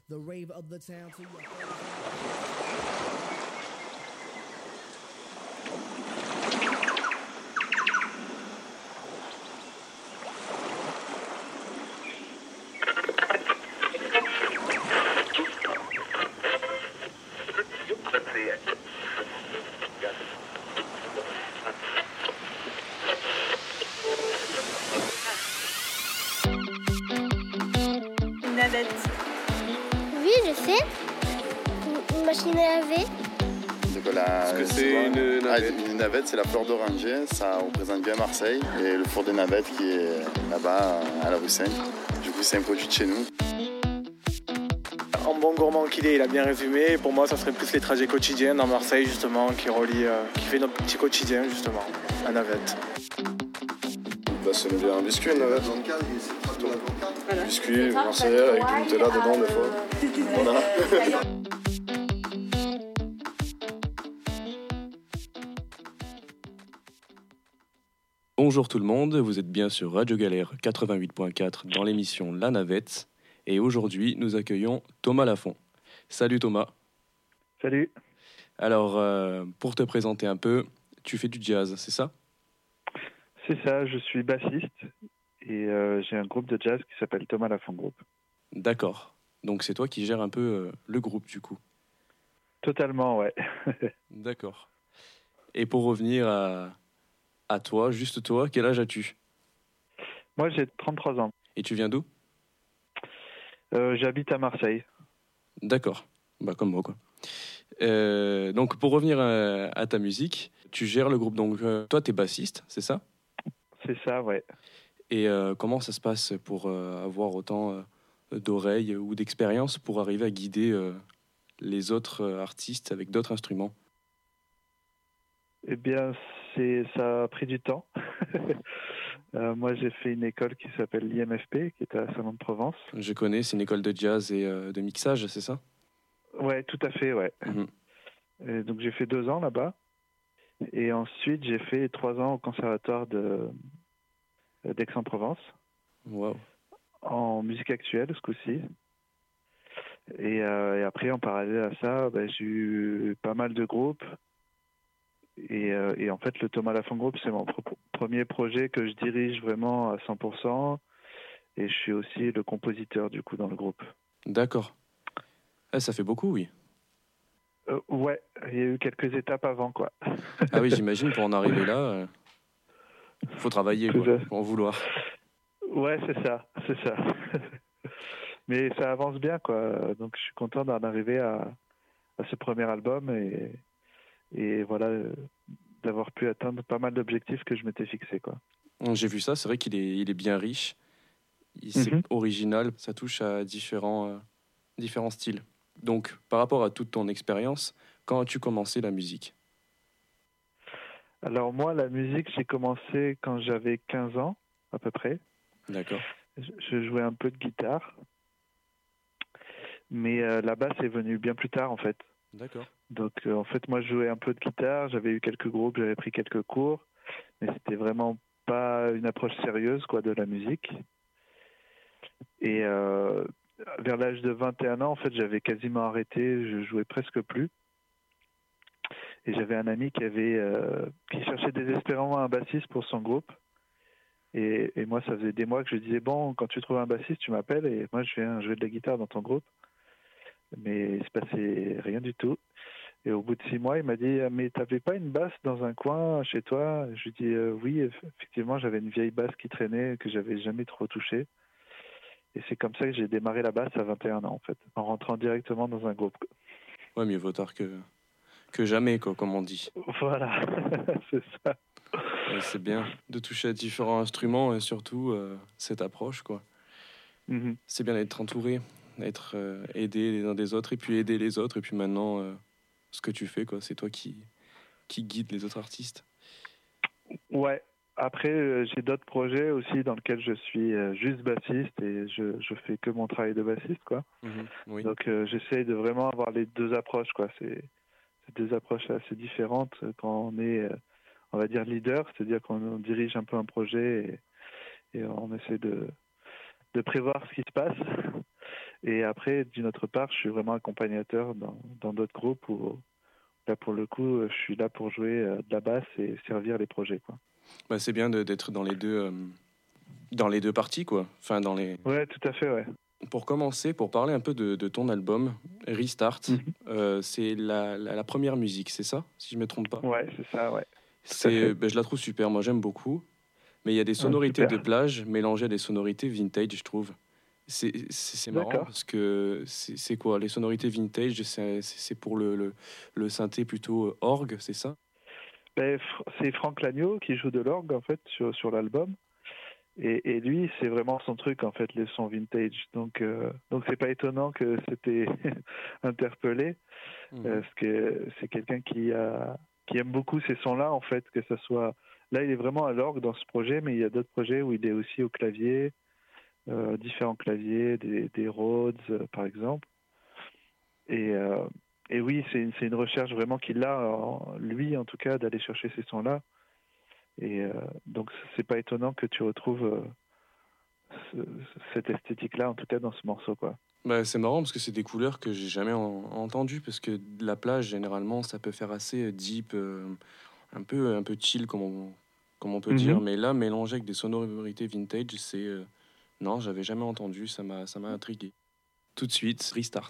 the rave of the town to your Une navette. Oui, je sais. Une machine à laver. Est-ce que c'est une navette? Une navette, c'est la fleur d'oranger. Ça représente bien Marseille. Et le four des navettes qui est là-bas, à la rue 5. Du coup, c'est un produit de chez nous. En bon gourmand qu'il est, il a bien résumé. Pour moi, ça serait plus les trajets quotidiens dans Marseille, justement, qui fait notre petit quotidien, justement, la navette. C'est bien un biscuit, une navette. Voilà. Biscuit, marseillais, avec du Nutella dedans, des fois. Voilà. Bonjour tout le monde, vous êtes bien sur Radio Galère 88.4 dans l'émission La Navette. Et aujourd'hui, nous accueillons Thomas Lafont. Salut Thomas. Salut. Alors, pour te présenter un peu, tu fais du jazz, c'est ça? C'est ça, je suis bassiste et j'ai un groupe de jazz qui s'appelle Thomas Lafont Group. D'accord. Donc c'est toi qui gères un peu le groupe du coup? Totalement, ouais. D'accord. Et pour revenir à toi, juste toi, quel âge as-tu? Moi, j'ai 33 ans. Et tu viens d'où? J'habite à Marseille. D'accord, bah comme moi quoi. Donc pour revenir à ta musique, tu gères le groupe, donc toi t'es bassiste, c'est ça? C'est ça, ouais. Et comment ça se passe pour avoir autant d'oreilles ou d'expérience pour arriver à guider les autres artistes avec d'autres instruments? Eh bien, ça a pris du temps. Moi, j'ai fait une école qui s'appelle l'IMFP, qui est à Salon-de-Provence. Je connais, c'est une école de jazz et de mixage, c'est ça? Ouais, tout à fait, ouais. Et donc, j'ai fait 2 ans là-bas. Et ensuite, j'ai fait 3 ans au conservatoire d'Aix-en-Provence. Wow. En musique actuelle, ce coup-ci. Et après, en parallèle à ça, j'ai eu pas mal de groupes. Et en fait, le Thomas Lafont Group, c'est mon premier projet que je dirige vraiment à 100%. Et je suis aussi le compositeur, du coup, dans le groupe. D'accord. Ah, ça fait beaucoup, oui. Ouais, il y a eu quelques étapes avant, quoi. Ah oui, j'imagine, pour en arriver là, faut travailler, quoi, pour en vouloir. Ouais, c'est ça. Mais ça avance bien, quoi. Donc, je suis content d'en arriver à ce premier album et voilà, d'avoir pu atteindre pas mal d'objectifs que je m'étais fixés, quoi. J'ai vu ça, c'est vrai qu'il est bien riche. C'est original, ça touche à différents styles. Donc, par rapport à toute ton expérience, quand as-tu commencé la musique? Alors moi, la musique, j'ai commencé quand j'avais 15 ans, à peu près. D'accord. Je jouais un peu de guitare. Mais la basse est venue bien plus tard, en fait. D'accord. Donc, en fait, moi, je jouais un peu de guitare. J'avais eu quelques groupes, j'avais pris quelques cours. Mais c'était vraiment pas une approche sérieuse, quoi, de la musique. Et vers l'âge de 21 ans, en fait, j'avais quasiment arrêté. Je jouais presque plus. Et j'avais un ami qui cherchait désespérément un bassiste pour son groupe. Et moi, ça faisait des mois que je disais, bon, quand tu trouves un bassiste, tu m'appelles et moi, je viens jouer de la guitare dans ton groupe. Mais il se passait rien du tout. Et au bout de 6 mois, il m'a dit, mais t'avais pas une basse dans un coin chez toi? Je lui dis, oui, effectivement, j'avais une vieille basse qui traînait, que j'avais jamais trop touchée. Et c'est comme ça que j'ai démarré la basse à 21 ans, en fait, en rentrant directement dans un groupe. Ouais, mieux vaut tard que jamais, quoi, comme on dit. Voilà, c'est ça. Ouais, c'est bien de toucher à différents instruments et surtout cette approche, quoi. C'est bien d'être entouré, d'être aidé les uns des autres et puis aider les autres. Et puis maintenant, ce que tu fais, quoi, c'est toi qui guide les autres artistes. Ouais. Après, j'ai d'autres projets aussi dans lesquels je suis juste bassiste et je fais que mon travail de bassiste, quoi. Oui. Donc, j'essaye de vraiment avoir les deux approches, quoi. C'est deux approches assez différentes quand on est, on va dire, leader, c'est-à-dire qu'on dirige un peu un projet et on essaie de prévoir ce qui se passe. Et après, d'une autre part, je suis vraiment accompagnateur dans d'autres groupes où, là, pour le coup, je suis là pour jouer de la basse et servir les projets, quoi. Bah, c'est bien d'être dans les deux parties, quoi. Enfin, Ouais, tout à fait, ouais. Pour commencer, pour parler un peu de ton album, Restart, c'est la première musique, c'est ça, si je ne me trompe pas? Ouais, c'est ça, ouais. Je la trouve super, moi j'aime beaucoup. Mais il y a des sonorités de plage mélangées à des sonorités vintage, je trouve. C'est marrant parce que c'est quoi? Les sonorités vintage, c'est pour le synthé plutôt orgue, c'est ça? C'est Franck Lagneau qui joue de l'orgue en fait sur l'album. Et lui, c'est vraiment son truc en fait, les sons vintage. Donc c'est pas étonnant que c'était interpellé, parce que c'est quelqu'un qui aime beaucoup ces sons-là en fait, que ça soit. Là, il est vraiment à l'orgue dans ce projet, mais il y a d'autres projets où il est aussi au clavier, différents claviers, des Rhodes par exemple. Et oui, c'est une recherche vraiment qu'il a, lui en tout cas, d'aller chercher ces sons-là. Et donc, c'est pas étonnant que tu retrouves cette esthétique-là, en tout cas, dans ce morceau, quoi. Bah, c'est marrant parce que c'est des couleurs que j'ai jamais entendues, parce que la plage, généralement, ça peut faire assez deep, un peu chill, comme on peut dire. Mais là, mélanger avec des sonorités vintage, non, j'avais jamais entendu, ça m'a intrigué. Tout de suite, Restart.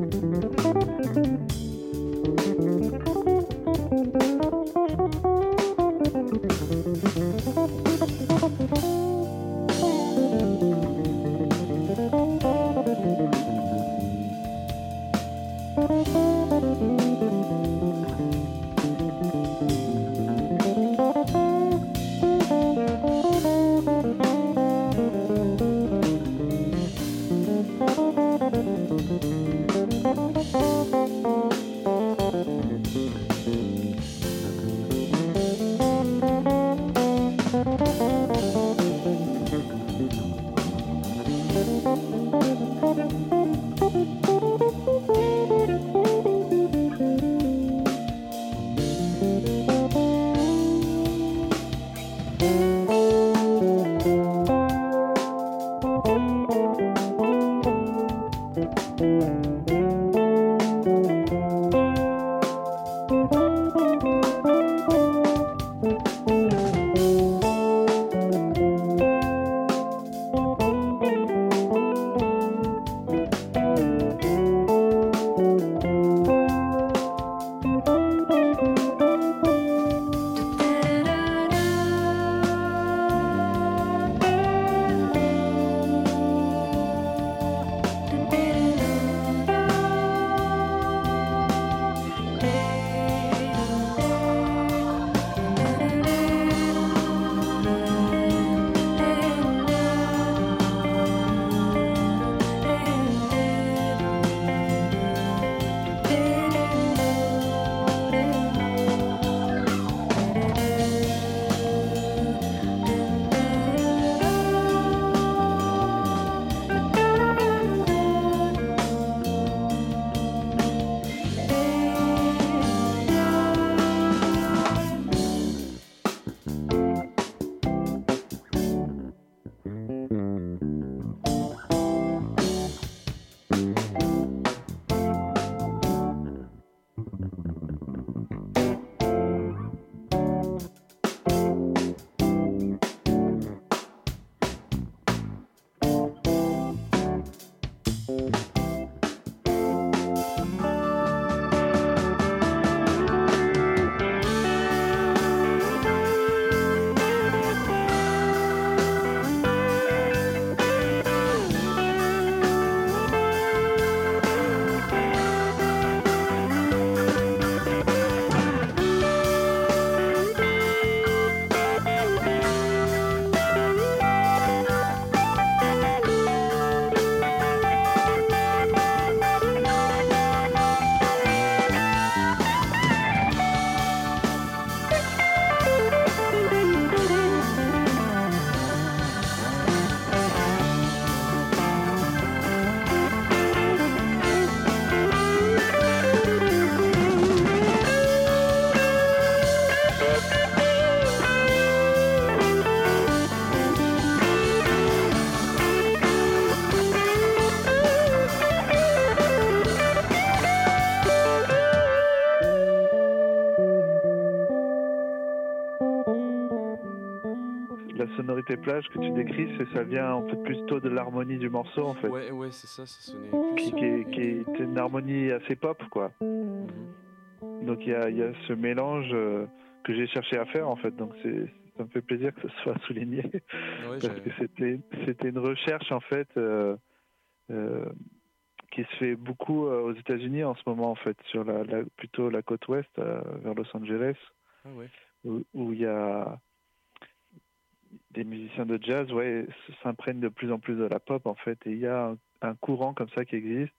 La sonorité plage que tu décris, ça vient en fait plutôt de l'harmonie du morceau en fait. Ouais, c'est ça sonnait plus. Qui est une harmonie assez pop quoi. Donc il y a ce mélange que j'ai cherché à faire en fait. Donc ça me fait plaisir que ce soit souligné parce que c'était une recherche en fait qui se fait beaucoup aux États-Unis en ce moment en fait, sur plutôt la côte ouest vers Los Angeles, où il y a des musiciens de jazz s'imprègnent de plus en plus de la pop en fait, et il y a un courant comme ça qui existe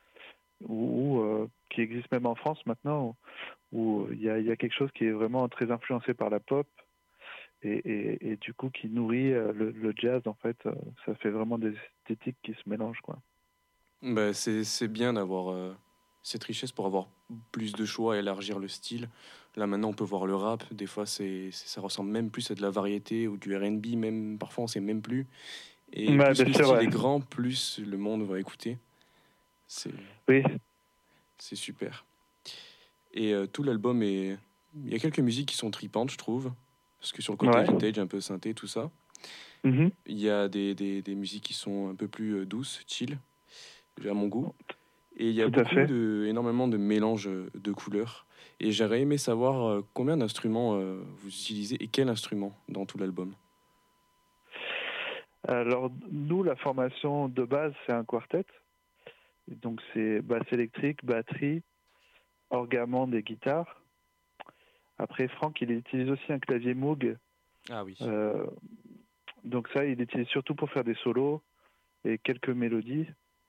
qui existe même en France maintenant, où il y a quelque chose qui est vraiment très influencé par la pop et du coup qui nourrit le jazz en fait. Ça fait vraiment des esthétiques qui se mélangent quoi. Bah, c'est bien d'avoir cette richesse pour avoir plus de choix et élargir le style. Là maintenant on peut voir le rap, des fois ça ressemble même plus à de la variété ou du R&B, même parfois on sait même plus. Et plus le style est grand, plus le monde va écouter. C'est super. Et tout l'album il y a quelques musiques qui sont tripantes, je trouve, parce que sur le côté vintage, un peu synthé, tout ça. Il y a des musiques qui sont un peu plus douces, chill, à mon goût. Et il y a énormément de mélanges de couleurs. Et j'aurais aimé savoir combien d'instruments vous utilisez et quel instrument dans tout l'album. Alors, nous, la formation de base, c'est un quartet. Donc, c'est basse électrique, batterie, orgue-amande et guitare. Après, Franck, il utilise aussi un clavier Moog. Ah oui. Donc ça, il l'utilise surtout pour faire des solos et quelques mélodies.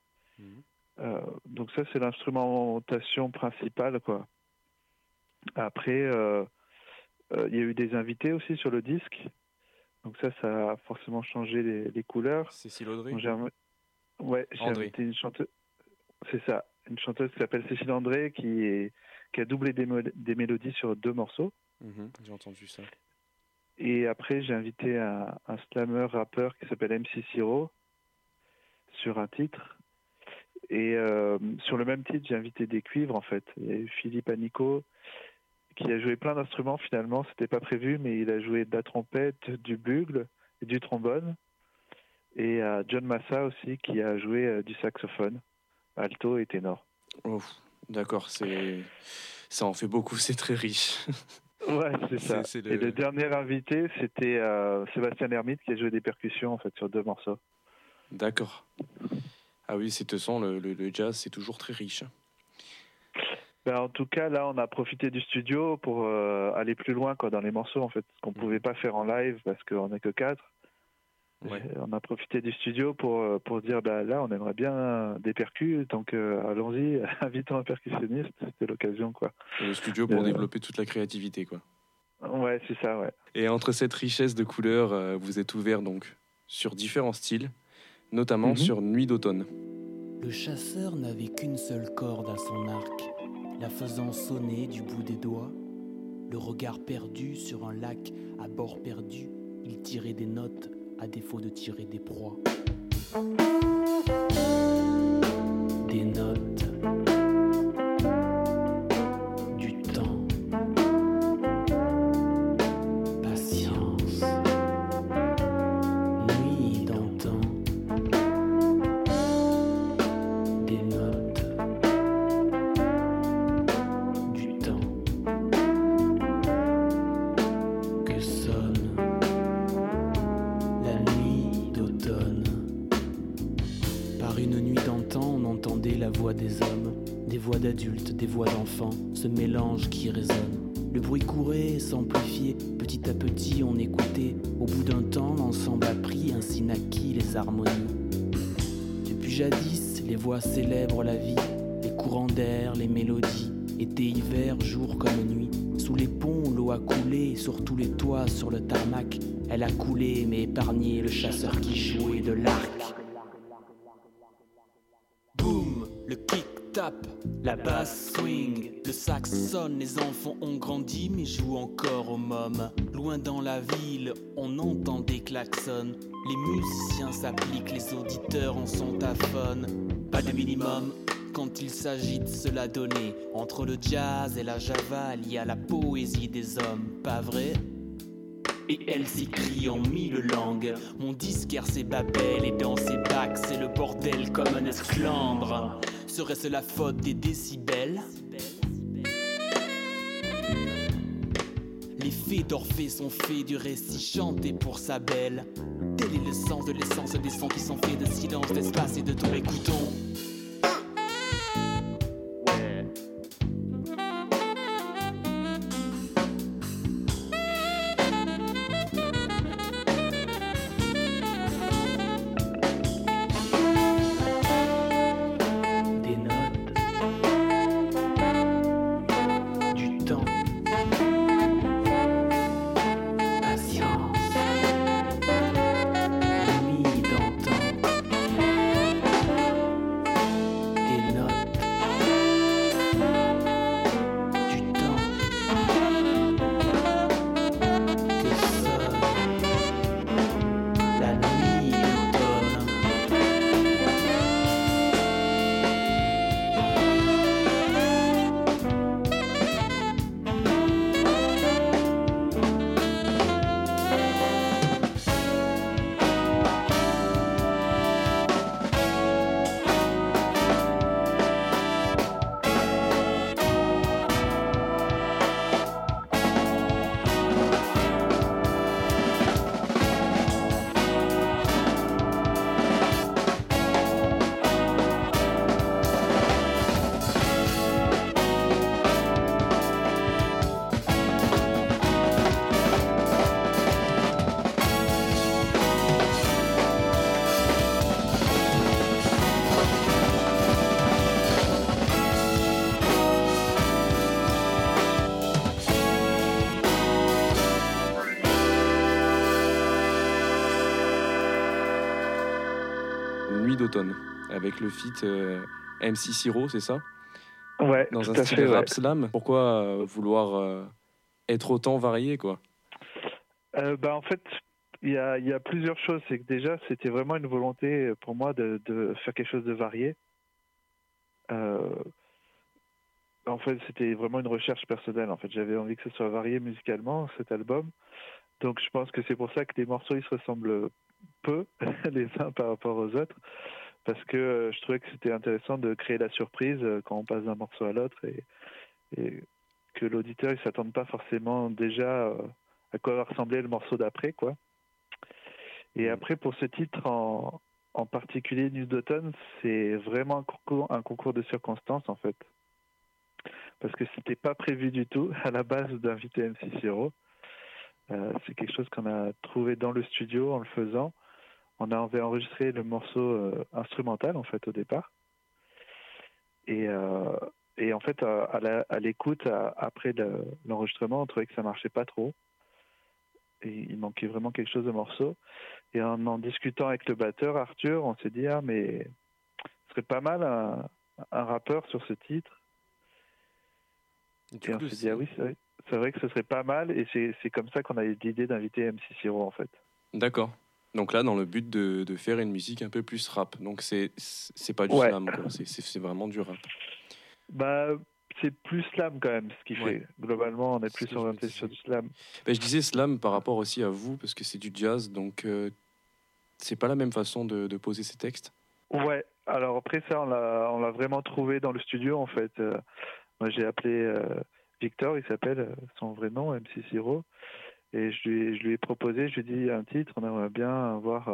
Donc ça, c'est l'instrumentation principale, quoi. Après, il y a eu des invités aussi sur le disque. Donc ça a forcément changé les couleurs. Cécile Audrey. J'ai invité une chanteuse. C'est ça, une chanteuse qui s'appelle Cécile André qui a doublé des mélodies sur 2 morceaux. J'ai entendu ça. Et après, j'ai invité un slammer rappeur qui s'appelle MC Siro sur un titre. Et sur le même titre, j'ai invité des cuivres, en fait. Il y a eu Philippe Anico qui a joué plein d'instruments, finalement. C'était pas prévu, mais il a joué de la trompette, du bugle et du trombone. Et John Massa aussi qui a joué du saxophone, alto et ténor. Oh, d'accord, ça en fait beaucoup, c'est très riche. Ouais, c'est ça. Et le dernier invité, c'était Sébastien Hermite qui a joué des percussions en fait sur 2 morceaux. D'accord. Ah oui, c'est de toute façon, le jazz, c'est toujours très riche. En tout cas, là, on a profité du studio pour aller plus loin dans les morceaux, en fait, ce qu'on ne pouvait pas faire en live parce qu'on n'est que 4. Ouais. On a profité du studio pour dire, là, on aimerait bien des percus, donc allons-y, invitons un percussionniste, c'était l'occasion, quoi. Et le studio pour développer toute la créativité, quoi. Ouais, c'est ça, ouais. Et entre cette richesse de couleurs, vous êtes ouvert donc sur différents styles, notamment sur Nuit d'automne. Le chasseur n'avait qu'une seule corde à son arc, la faisant sonner du bout des doigts. Le regard perdu sur un lac à bord perdu, il tirait des notes à défaut de tirer des proies. Des notes, du temps, patience, nuit d'antan. Des notes, du temps, que sonne la nuit d'automne. Par une nuit d'antan, on entendait la voix des hommes, des voix d'adultes, des voix d'enfants, ce mélange qui résonne. Le bruit courait, s'amplifiait, petit à petit on écoutait. Au bout d'un temps, l'ensemble a pris, ainsi naquit les harmonies. Depuis jadis, les voix célèbrent la vie, les courants d'air, les mélodies. Été, hiver, jour comme nuit. Sous les ponts, l'eau a coulé, sur tous les toits, sur le tarmac. Elle a coulé, mais épargné le chasseur qui jouait de l'arc. Boum, le kick tape, la basse swing, le sax sonne, les enfants ont grandi mais jouent encore au môme. Loin dans la ville, on entend des klaxons, les musiciens s'appliquent, les auditeurs en sont aphones. Pas de minimum quand il s'agit de se la donner. Entre le jazz et la java, il y a la poésie des hommes, pas vrai? Et elle s'écrit en 1000 langues. Mon disquaire c'est Babel et dans ses bacs c'est le bordel comme un esclandre. Serait-ce la faute des décibels? Les faits d'Orphée sont faits du récit chanté pour sa belle. Tel est le sens de l'essence des sons qui sont faits de silence, d'espace et de ton écouton. Nuit d'automne, avec le feat MC Siro, c'est ça? Ouais, dans tout un à style fait, ouais. rap slam. Pourquoi vouloir être autant varié, quoi? En fait, il y a plusieurs choses. C'est que déjà, c'était vraiment une volonté pour moi de faire quelque chose de varié. En fait, c'était vraiment une recherche personnelle. En fait, j'avais envie que ce soit varié musicalement, cet album. Donc, je pense que c'est pour ça que les morceaux, ils se ressemblent peu les uns par rapport aux autres. Parce que je trouvais que c'était intéressant de créer la surprise quand on passe d'un morceau à l'autre et que l'auditeur, il s'attende pas forcément déjà à quoi va ressembler le morceau d'après, quoi. Et après, pour ce titre en particulier, Nuit d'automne, c'est vraiment un concours de circonstances, en fait. Parce que c'était pas prévu du tout, à la base, d'inviter MC Siro. C'est quelque chose qu'on a trouvé dans le studio en le faisant. On avait enregistré le morceau instrumental, en fait, au départ. Et en fait, à l'écoute, après l'enregistrement, on trouvait que ça marchait pas trop. Et il manquait vraiment quelque chose de morceau. Et en discutant avec le batteur, Arthur, on s'est dit, mais ce serait pas mal un rappeur sur ce titre. Et on s'est dit, oui, c'est vrai que ce serait pas mal. Et c'est comme ça qu'on a eu l'idée d'inviter MC Siro, en fait. D'accord. Donc là, dans le but de faire une musique un peu plus rap. Donc c'est pas du slam, quoi. C'est vraiment du rap. C'est plus slam quand même, ce qu'il fait. Globalement, on est plus orienté sur du slam. Je disais slam par rapport aussi à vous, parce que c'est du jazz, donc c'est pas la même façon de poser ses textes. Ouais, alors après ça, on l'a vraiment trouvé dans le studio, en fait. Moi, j'ai appelé Victor, il s'appelle, son vrai nom, MC Siro, et je lui ai proposé, je lui ai dit un titre, on aimerait bien voir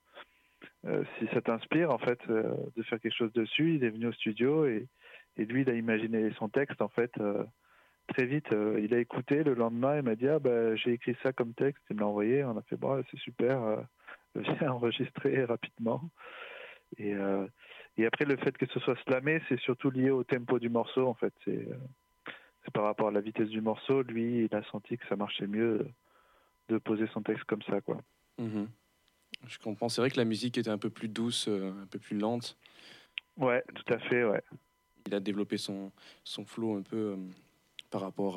si ça t'inspire, en fait, de faire quelque chose dessus. Il est venu au studio et lui, il a imaginé son texte, en fait, très vite. Il a écouté, le lendemain, il m'a dit, j'ai écrit ça comme texte, il me l'a envoyé, on a fait, c'est super, viens enregistrer rapidement. Et après, le fait que ce soit slamé, c'est surtout lié au tempo du morceau, en fait. C'est par rapport à la vitesse du morceau. Lui, il a senti que ça marchait mieux de poser son texte comme ça, quoi. Mmh. Je comprends. C'est vrai que la musique était un peu plus douce, un peu plus lente. Ouais, tout à fait, ouais. Il a développé son flow un peu par rapport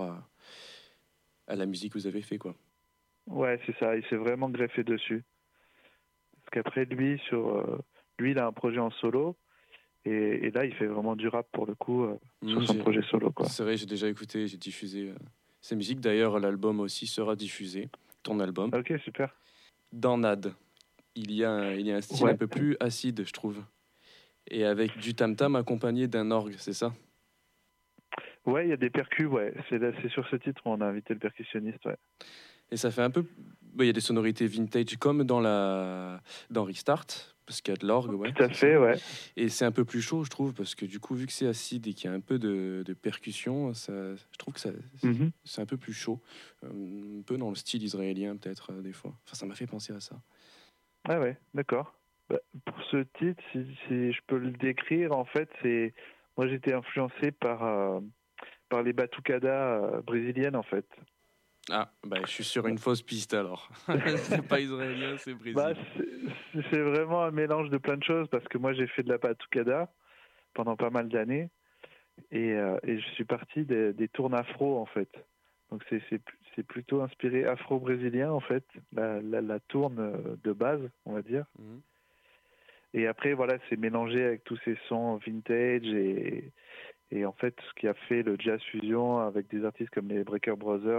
à la musique que vous avez fait, quoi. Ouais, c'est ça. Il s'est vraiment greffé dessus. Parce qu'après, lui, il a un projet en solo. Et là, il fait vraiment du rap pour le coup sur son projet solo, quoi. C'est vrai, j'ai déjà écouté, j'ai diffusé sa musique. D'ailleurs, l'album aussi sera diffusé, ton album. Ok, super. Dans Nad, il y a un style un peu plus acide, je trouve. Et avec du tam-tam accompagné d'un orgue, c'est ça? Ouais, il y a des percus, ouais. C'est sur ce titre où on a invité le percussionniste, ouais. Et ça fait un peu... Il y a des sonorités vintage comme dans Restart, parce qu'il y a de l'orgue, ouais. Tout à fait, ouais. Et c'est un peu plus chaud, je trouve, parce que du coup, vu que c'est acide et qu'il y a un peu de percussion, je trouve que c'est un peu plus chaud. Un peu dans le style israélien, peut-être, des fois. Enfin, ça m'a fait penser à ça. Ah ouais, d'accord. Pour ce titre, si je peux le décrire, en fait, moi j'étais influencé par les batucadas brésiliennes, en fait. Ah, je suis sur une fausse piste alors. C'est pas israélien, c'est brésilien. C'est vraiment un mélange de plein de choses parce que moi j'ai fait de la batucada pendant pas mal d'années et je suis parti des tournes afro, en fait. Donc c'est plutôt inspiré afro-brésilien, en fait, la tourne de base, on va dire. Mmh. Et après, voilà, c'est mélangé avec tous ces sons vintage et en fait, ce qui a fait le jazz fusion avec des artistes comme les Breaker Brothers,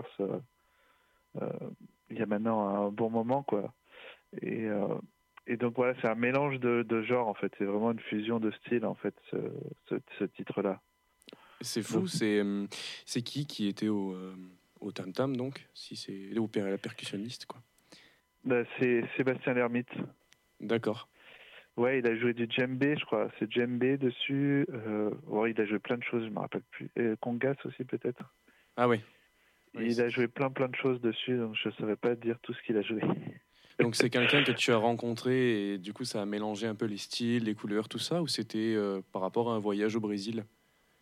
il y a maintenant un bon moment, quoi. Et donc voilà, c'est un mélange de genres, en fait. C'est vraiment une fusion de styles, en fait, ce titre-là. C'est fou, donc, c'est qui était au tam-tam, donc, si c'est la percussionniste, quoi. C'est Sébastien Lermite. D'accord. Ouais, il a joué du djembé, je crois. C'est djembé dessus. Il a joué plein de choses, je me rappelle plus. Congas aussi, peut-être. Ah oui. Il a joué plein de choses dessus, donc je ne saurais pas dire tout ce qu'il a joué. Donc c'est quelqu'un que tu as rencontré et du coup ça a mélangé un peu les styles, les couleurs, tout ça, ou c'était par rapport à un voyage au Brésil?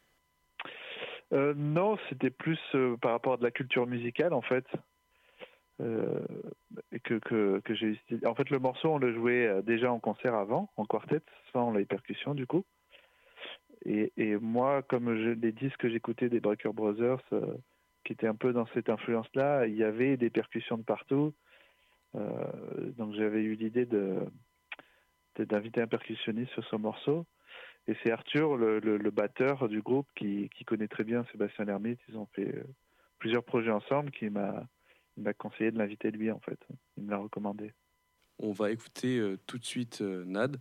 Non, c'était plus par rapport à de la culture musicale, en fait. et que j'ai utilisé. En fait, le morceau, on le jouait déjà en concert avant, en quartet, sans les percussions du coup. Et moi, comme les disques que j'écoutais des Breaker Brothers, qui étaient un peu dans cette influence-là, il y avait des percussions de partout. Donc j'avais eu l'idée d'inviter un percussionniste sur ce morceau. Et c'est Arthur, le batteur du groupe, qui connaît très bien Sébastien Lermite. Ils ont fait plusieurs projets ensemble, qui m'a conseillé de l'inviter lui, en fait. Il me l'a recommandé. On va écouter tout de suite Nad.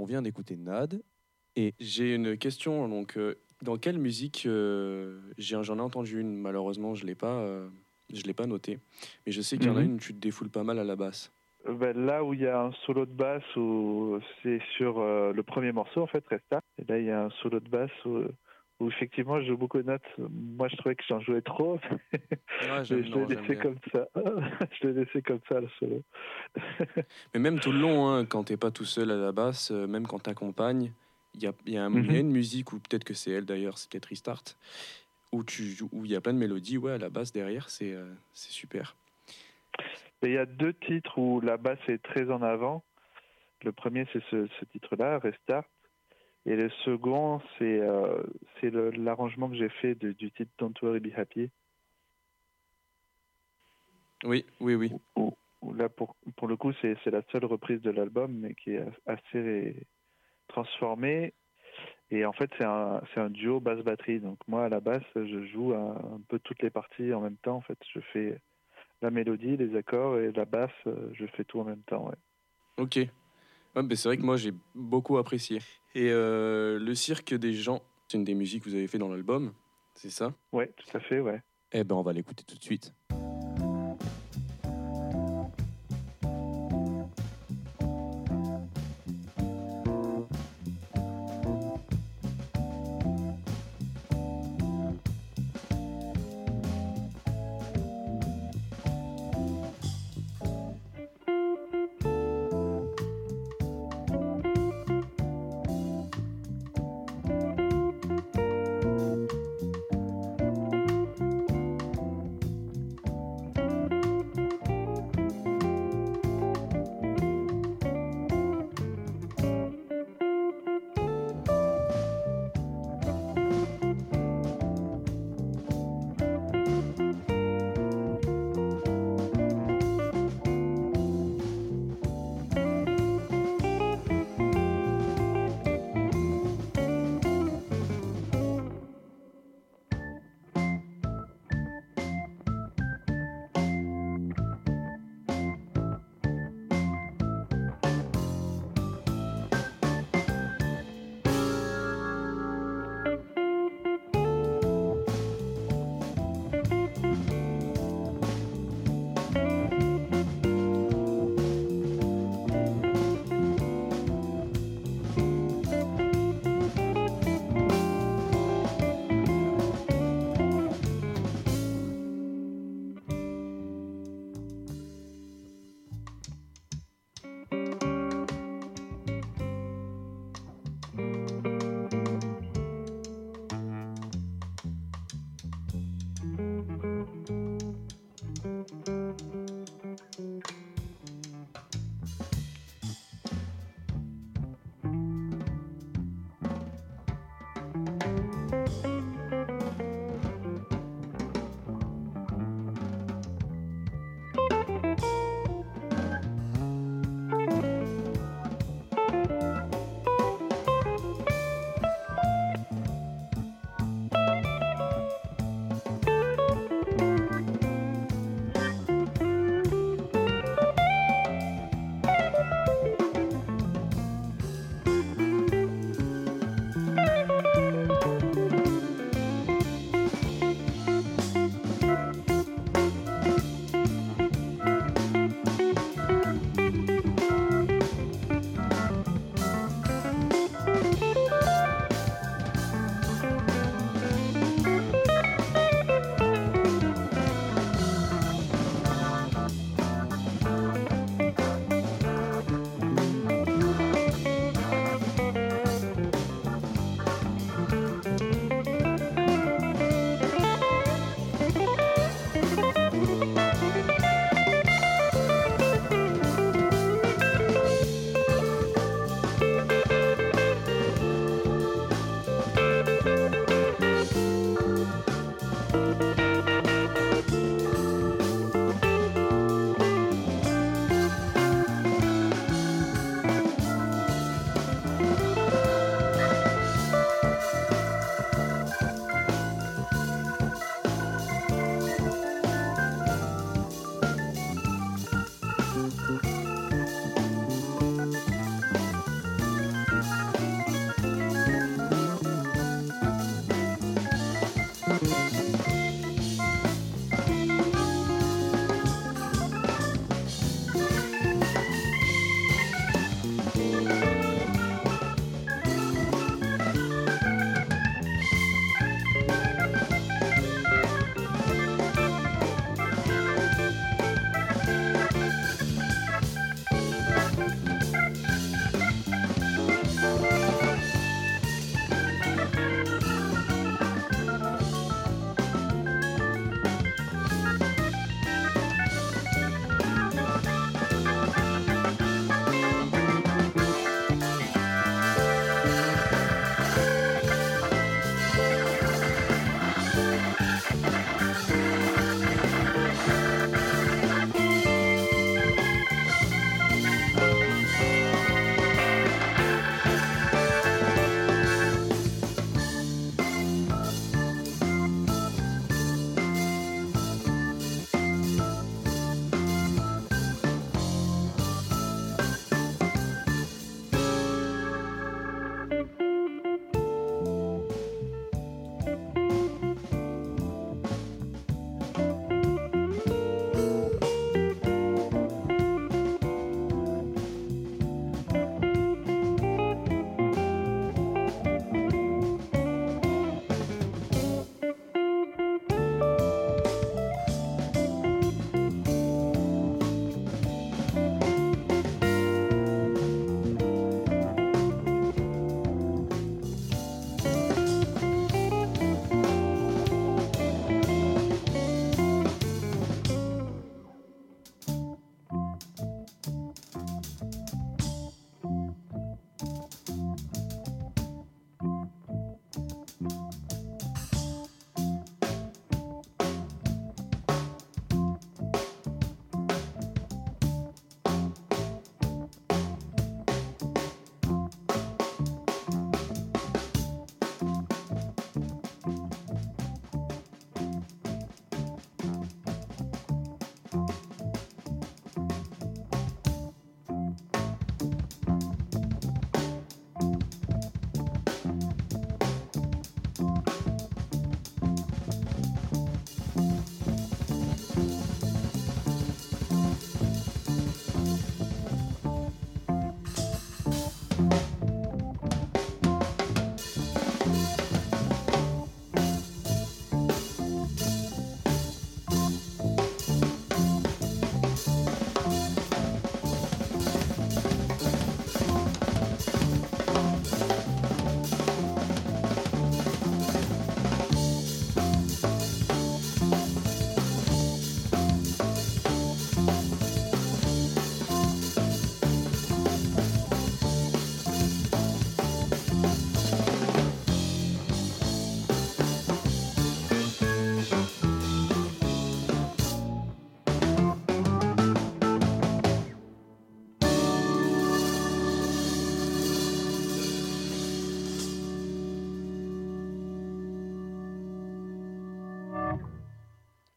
vient d'écouter Nad. Et j'ai une question. Donc, dans quelle musique j'en ai entendu une. Malheureusement, je l'ai pas notée. Mais je sais qu'il y en a une où tu te défoules pas mal à la basse. Là où il y a un solo de basse, c'est sur le premier morceau, en fait, Resta. Et là, il y a un solo de basse où effectivement, je joue beaucoup de notes. Moi, je trouvais que j'en jouais trop. Je l'ai laissé comme ça. Je l'ai laissé comme ça, le solo. Mais même tout le long, hein, quand t'es pas tout seul à la basse, même quand t'accompagnes, il y a une musique, ou peut-être que c'est elle d'ailleurs, c'est peut-être Restart, où il y a plein de mélodies, à la basse derrière, c'est super. Il y a 2 titres où la basse est très en avant. Le premier, c'est ce titre-là, Restart. Et le second, c'est l'arrangement que j'ai fait du titre Don't Worry Be Happy. Oui. Où là, pour le coup, c'est la seule reprise de l'album, mais qui est assez transformée. Et en fait, c'est un duo basse-batterie. Donc moi, à la basse, je joue un peu toutes les parties en même temps. En fait, je fais la mélodie, les accords, et la basse, je fais tout en même temps. Ouais. Ok. C'est vrai que moi, j'ai beaucoup apprécié. Et le cirque des gens, c'est une des musiques que vous avez fait dans l'album, c'est ça ? Ouais, tout à fait, ouais. Eh ben, on va l'écouter tout de suite.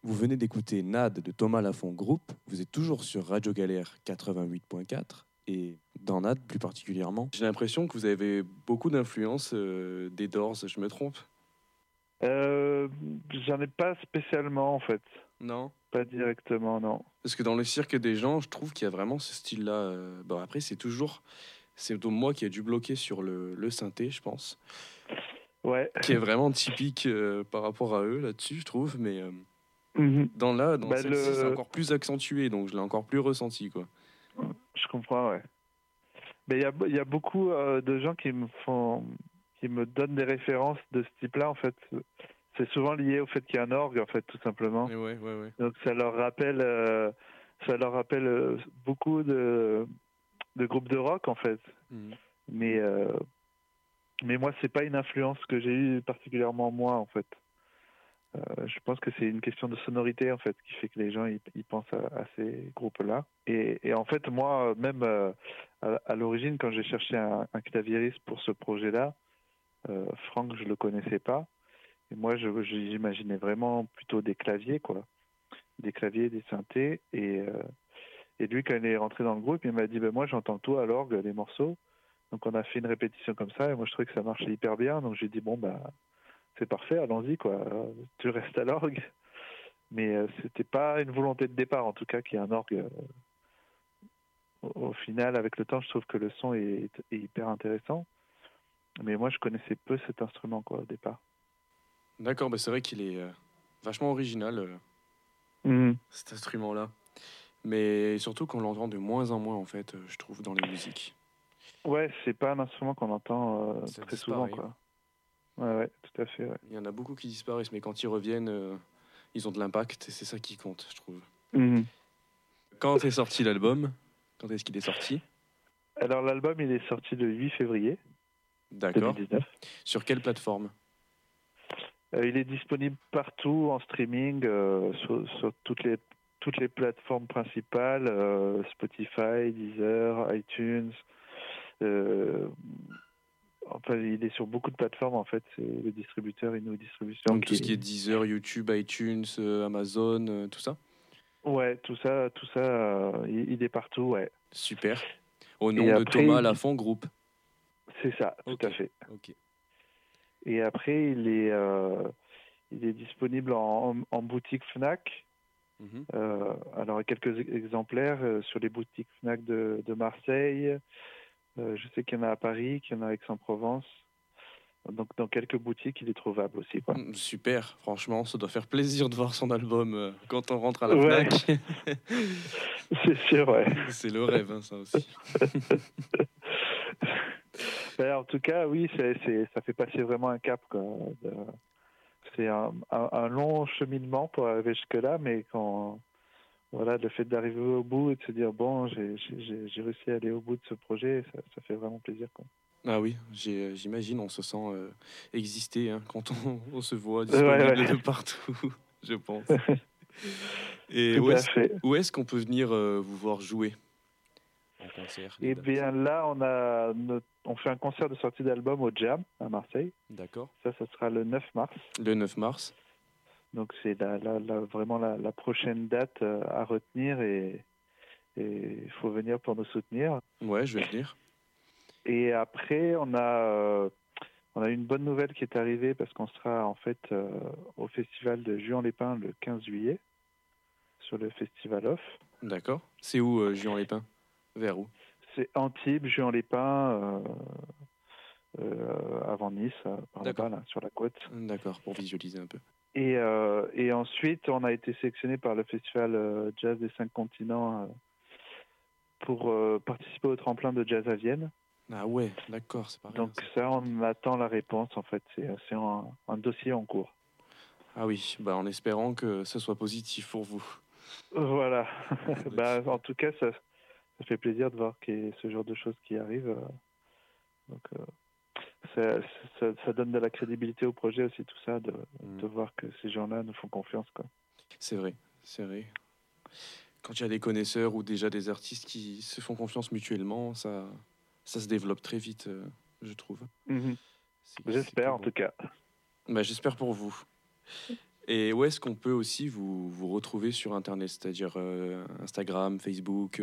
Vous venez d'écouter Nad de Thomas Lafont Group. Vous êtes toujours sur Radio Galère 88.4 et dans Nad plus particulièrement. J'ai l'impression que vous avez beaucoup d'influence des Doors, je me trompe? J'en ai pas spécialement en fait. Non. Pas directement, non. Parce que dans le cirque des gens, je trouve qu'il y a vraiment ce style-là. Bon, après, c'est moi qui ai dû bloquer sur le synthé, je pense. Ouais. Qui est vraiment typique par rapport à eux là-dessus, je trouve. Mais dans celle-ci, c'est encore plus accentué, donc je l'ai encore plus ressenti, quoi. Je comprends, ouais. Mais il y a beaucoup de gens qui me donnent des références de ce type-là, en fait. C'est souvent lié au fait qu'il y a un orgue, en fait, tout simplement. Ouais. Donc ça leur rappelle beaucoup de groupes de rock, en fait. Mais moi, c'est pas une influence que j'ai eue particulièrement moi, en fait. Je pense que c'est une question de sonorité, en fait, qui fait que les gens ils pensent à ces groupes-là. Et en fait, moi, même à l'origine, quand j'ai cherché un claviériste pour ce projet-là, Franck, je le connaissais pas. Et moi, j'imaginais vraiment plutôt des claviers, quoi. Des claviers, des synthés. Et lui, quand il est rentré dans le groupe, il m'a dit moi, j'entends tout à l'orgue, les morceaux. Donc, on a fait une répétition comme ça. Et moi, je trouvais que ça marchait hyper bien. Donc, j'ai dit c'est parfait, allons-y, quoi. Tu restes à l'orgue. Mais c'était pas une volonté de départ, en tout cas, qu'il y ait un orgue. Au final, avec le temps, je trouve que le son est hyper intéressant. Mais moi, je connaissais peu cet instrument, quoi, au départ. D'accord, c'est vrai qu'il est vachement original, cet instrument-là. Mais surtout qu'on l'entend de moins en moins, en fait, je trouve, dans les musiques. Ouais, c'est pas un instrument qu'on entend très souvent, quoi. Ouais, tout à fait. Ouais. Il y en a beaucoup qui disparaissent, mais quand ils reviennent, ils ont de l'impact, et c'est ça qui compte, je trouve. Quand est sorti l'album? Quand est-ce qu'il est sorti? Alors, l'album, il est sorti le 8 février 2019. Sur quelle plateforme? Il est disponible partout en streaming, sur toutes les plateformes principales, Spotify, Deezer, iTunes. Enfin, il est sur beaucoup de plateformes, en fait. C'est le distributeur Inno Distribution. Donc tout ce qui est Deezer, YouTube, iTunes, Amazon, tout ça? Ouais, tout ça, il est partout, ouais. Super. Au nom de Thomas Lafont Group. C'est ça, tout à fait. Ok. Et après, il est disponible en boutique Fnac. Alors, quelques exemplaires sur les boutiques Fnac de Marseille. Je sais qu'il y en a à Paris, qu'il y en a à Aix-en-Provence. Donc, dans quelques boutiques, il est trouvable aussi, quoi. Super, franchement, ça doit faire plaisir de voir son album quand on rentre à la Fnac. C'est sûr, ouais. C'est le rêve, ça aussi. En tout cas, oui, ça fait passer vraiment un cap, quoi. C'est un long cheminement pour arriver jusque-là, mais le fait d'arriver au bout et de se dire j'ai réussi à aller au bout de ce projet, ça fait vraiment plaisir, quoi. Ah oui, j'imagine, on se sent exister quand on se voit disponible de partout, je pense. Et où est-ce qu'on peut venir vous voir jouer en concert? Eh bien là, on fait un concert de sortie d'album au Jam à Marseille. D'accord. Ça sera le 9 mars. Le 9 mars. Donc c'est vraiment la prochaine date à retenir et il faut venir pour nous soutenir. Ouais, je vais venir. Et après, on a une bonne nouvelle qui est arrivée parce qu'on sera en fait au festival de Juan-les-Pins le 15 juillet sur le Festival Off. D'accord. C'est où Juan-les-Pins? Vers où? C'est Antibes, Juan-les-Pins, avant Nice, par là-bas, là, sur la côte. D'accord, pour visualiser un peu. Et ensuite, on a été sélectionné par le Festival Jazz des 5 continents pour participer au tremplin de Jazz à Vienne. Ah ouais, d'accord, c'est pas rien. Donc ça, on attend la réponse, en fait. C'est un dossier en cours. Ah oui, en espérant que ce soit positif pour vous. Voilà. En tout cas, ça fait plaisir de voir qu'il y ait ce genre de choses qui arrivent. Donc ça donne de la crédibilité au projet aussi, tout ça, de voir que ces gens-là nous font confiance, quoi. C'est vrai. Quand il y a des connaisseurs ou déjà des artistes qui se font confiance mutuellement, ça se développe très vite, je trouve. J'espère, en tout cas. J'espère pour vous. Et où est-ce qu'on peut aussi vous retrouver sur Internet, c'est-à-dire Instagram, Facebook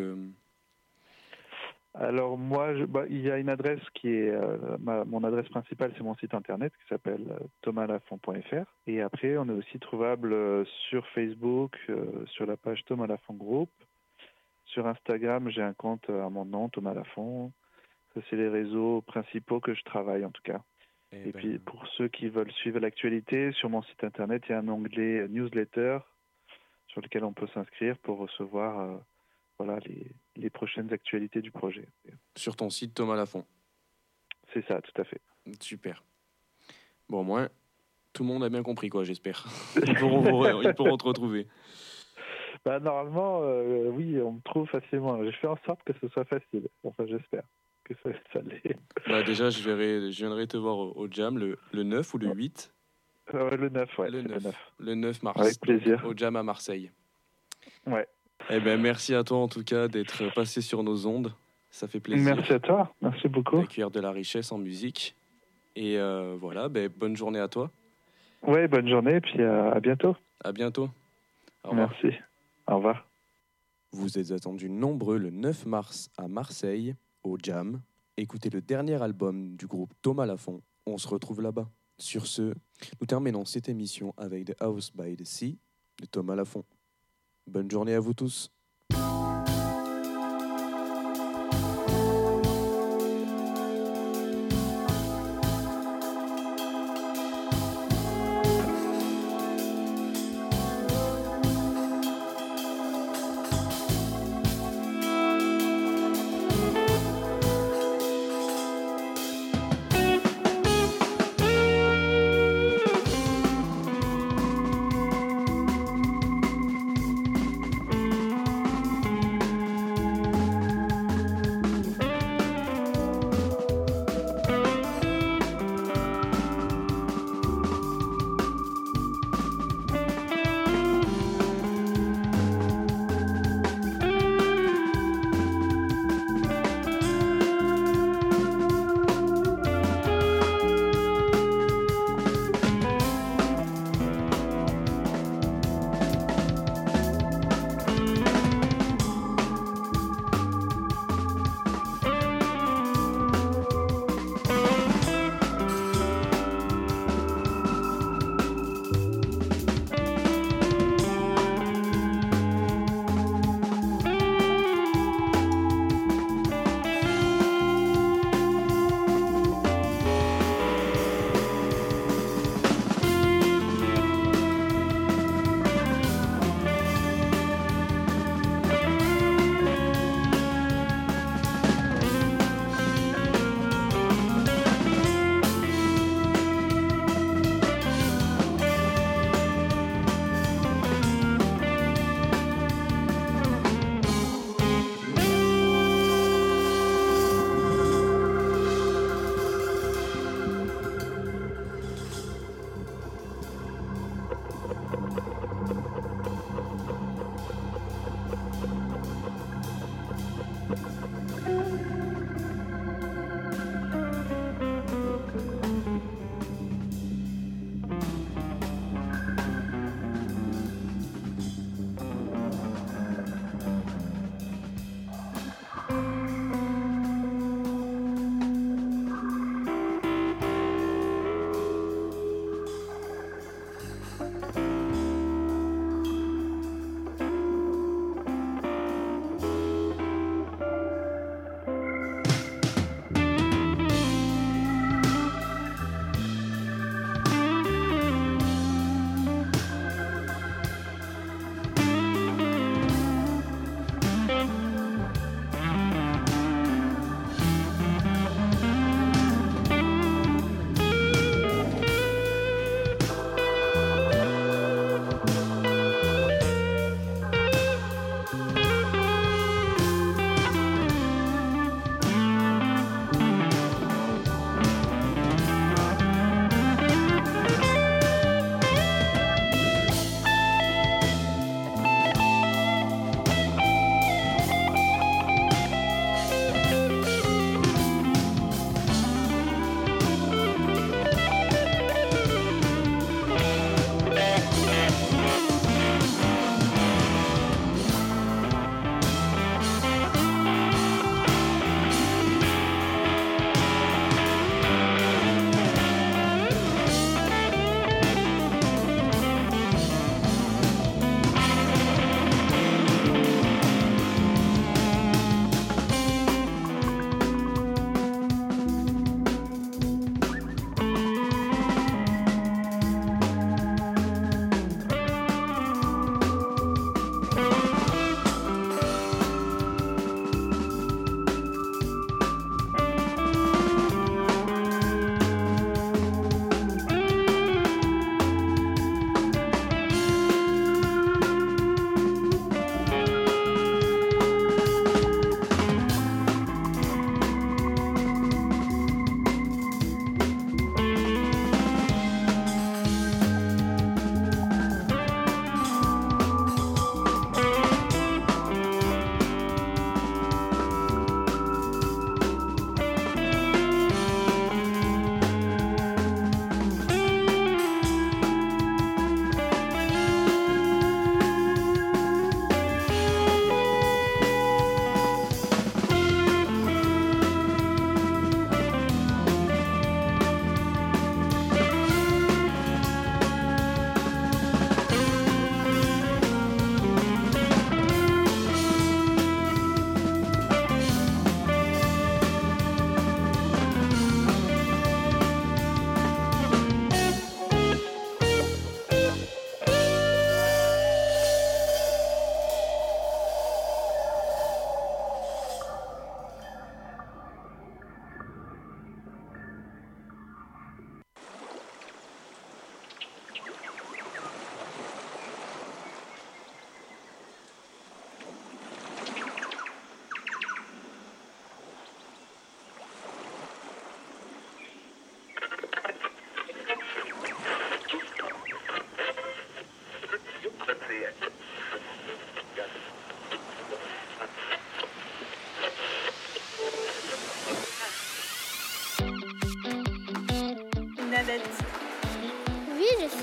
Alors moi, il y a une adresse qui est mon adresse principale, c'est mon site internet qui s'appelle thomaslafont.fr. Et après, on est aussi trouvable sur Facebook, sur la page Thomas Lafont Group. Sur Instagram, j'ai un compte à mon nom, Thomas Lafont. Ça, c'est les réseaux principaux que je travaille en tout cas. Et puis pour ceux qui veulent suivre l'actualité, sur mon site internet, il y a un onglet newsletter sur lequel on peut s'inscrire pour recevoir les prochaines actualités du projet. Sur ton site Thomas Lafont. C'est ça, tout à fait. Super. Bon, au moins, tout le monde a bien compris, quoi, j'espère. Ils pourront te retrouver. Normalement, oui, on me trouve facilement. Je fais en sorte que ce soit facile. Enfin, j'espère que ça l'est. Déjà, je viendrai te voir au Jam le 9 ou le 8 Le 9, ouais. Le 9 mars. Avec plaisir. Au Jam à Marseille. Ouais. Merci à toi, en tout cas, d'être passé sur nos ondes. Ça fait plaisir. Merci à toi. Merci beaucoup. D'accueillir de la richesse en musique. Et bonne journée à toi. Ouais, bonne journée, puis à bientôt. À bientôt. Au revoir. Merci. Au revoir. Vous êtes attendus nombreux le 9 mars à Marseille, au Jam. Écoutez le dernier album du groupe Thomas Lafont. On se retrouve là-bas. Sur ce, nous terminons cette émission avec The House by the Sea de Thomas Lafont. Bonne journée à vous tous.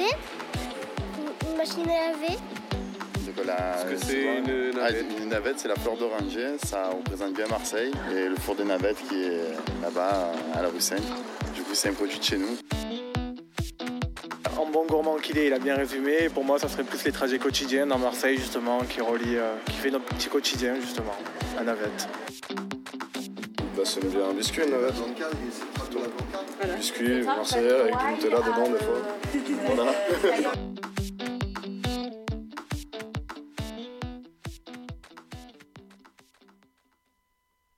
c'est une machine à laver. Est-ce que c'est une navette? Une navette, c'est la fleur d'oranger, ça représente bien Marseille. Et le four des navettes qui est là-bas, à la rue Sainte. Du coup, c'est un produit de chez nous. En bon gourmand qu'il est, il a bien résumé. Pour moi, ça serait plus les trajets quotidiens dans Marseille, justement, qui fait notre petit quotidien, justement, la navette. C'est bien un biscuit, une navette. Biscuit, Marseillais, avec du Nutella dedans, des fois. Voilà.